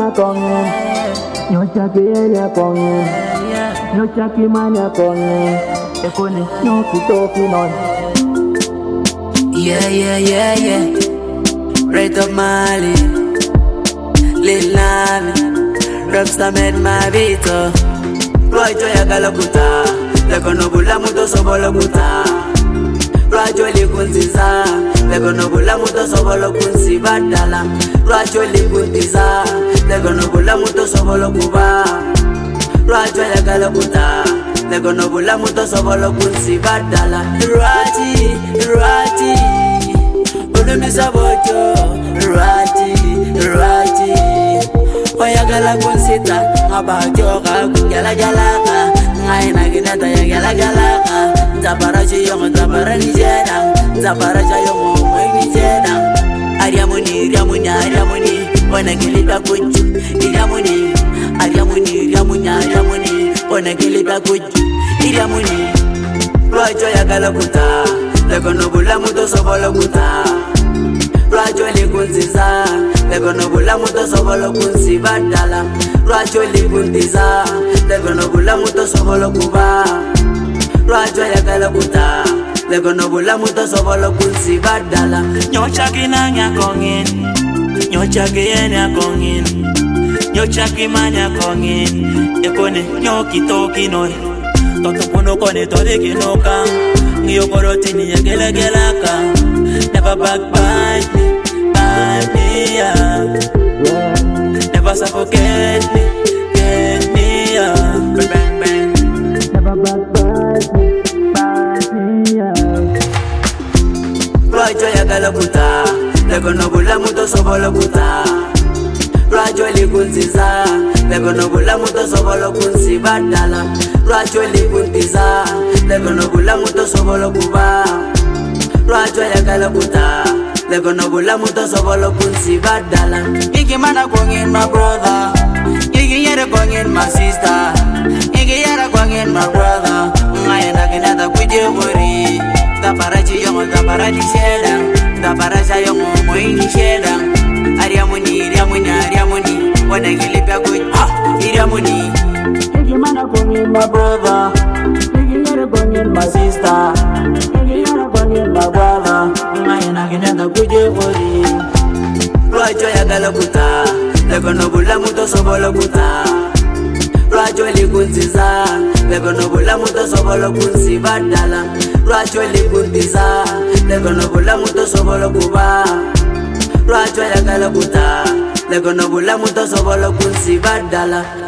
manya kongen, nyocha kienya kongen, nyocha kimanya kongen, ekone nyoki toki non. Yeah. Right up Mali, Lil Nami, Rapstar made my beat. Rajo ya galakuta, leko nobula muto sobolo kuta. Rajo likunziza, leko nobula muto sobolo kunsi badala. Rajo likunziza, leko nobula muto sobolo kuba. Rajo ya galakuta, leko nobula muto sobolo kunsi badala. Rati, unumisa bojo. Rati, oyagala kunsita, ngabajoka kugalagalaka. Ngaina ginata ya galagalaka. Zabarachi yongo zabarani jena, zabaracha yongo mwengi jena. Ariamuni, wana kilita kuchu. Ariamuni, wana kilita kuchu. Iriamuni, Rajo ya galakuta, leko nobula muto sobolo kuta. Rajo likunziza, leko nobula muto sobolo kunsi badala. Rajo likunziza, leko nobula muto sobolo kuba. Rajo ya galakuta, leko nobula muto sobolo kunsi badala. Nyocha kinanya kongen, nyocha kiyenya kongen, nyocha kimanya kongen, ekone nyoki toki noi. Toto puno kone tole kinoka, ngiyo korotini ya gelagelaka. Never backbite me, yeah. Never suffocate me, get me, yeah. Bang, bang. Never backbite me, yeah. Rajo ya galakuta, leko nobula muto sobolo kuta. Rajo likunziza, leko nobula muto sobolo kunsi badala. Rajo likunziza, leko nobula muto sobolo kuba. Rajo ya galakuta, leko nobula muto sobolo kunsi badala. Iki mana kongen my brother, iki yere kongen my sister, iki yere kongen my brother. Ngayenda kinata kuje bori, taparachi yongo taparachi sheda, taparacha yongo moini sheda. Ariamuni, wana kilipia kuchu. Iriamuni, Iki mana kongen my brother, iki yere kongen my sister, iki yere kongen my brother. Ngayenda kinata kuje bori. Rajo ya galakuta, leko nobula muto sobolo kuta. Rajo likunziza, leko nobula muto sobolo kunsi badala. Rajo likunziza, leko nobula muto sobolo kuba. Rajo ya galakuta, leko nobula muto sobolo kunsi badala.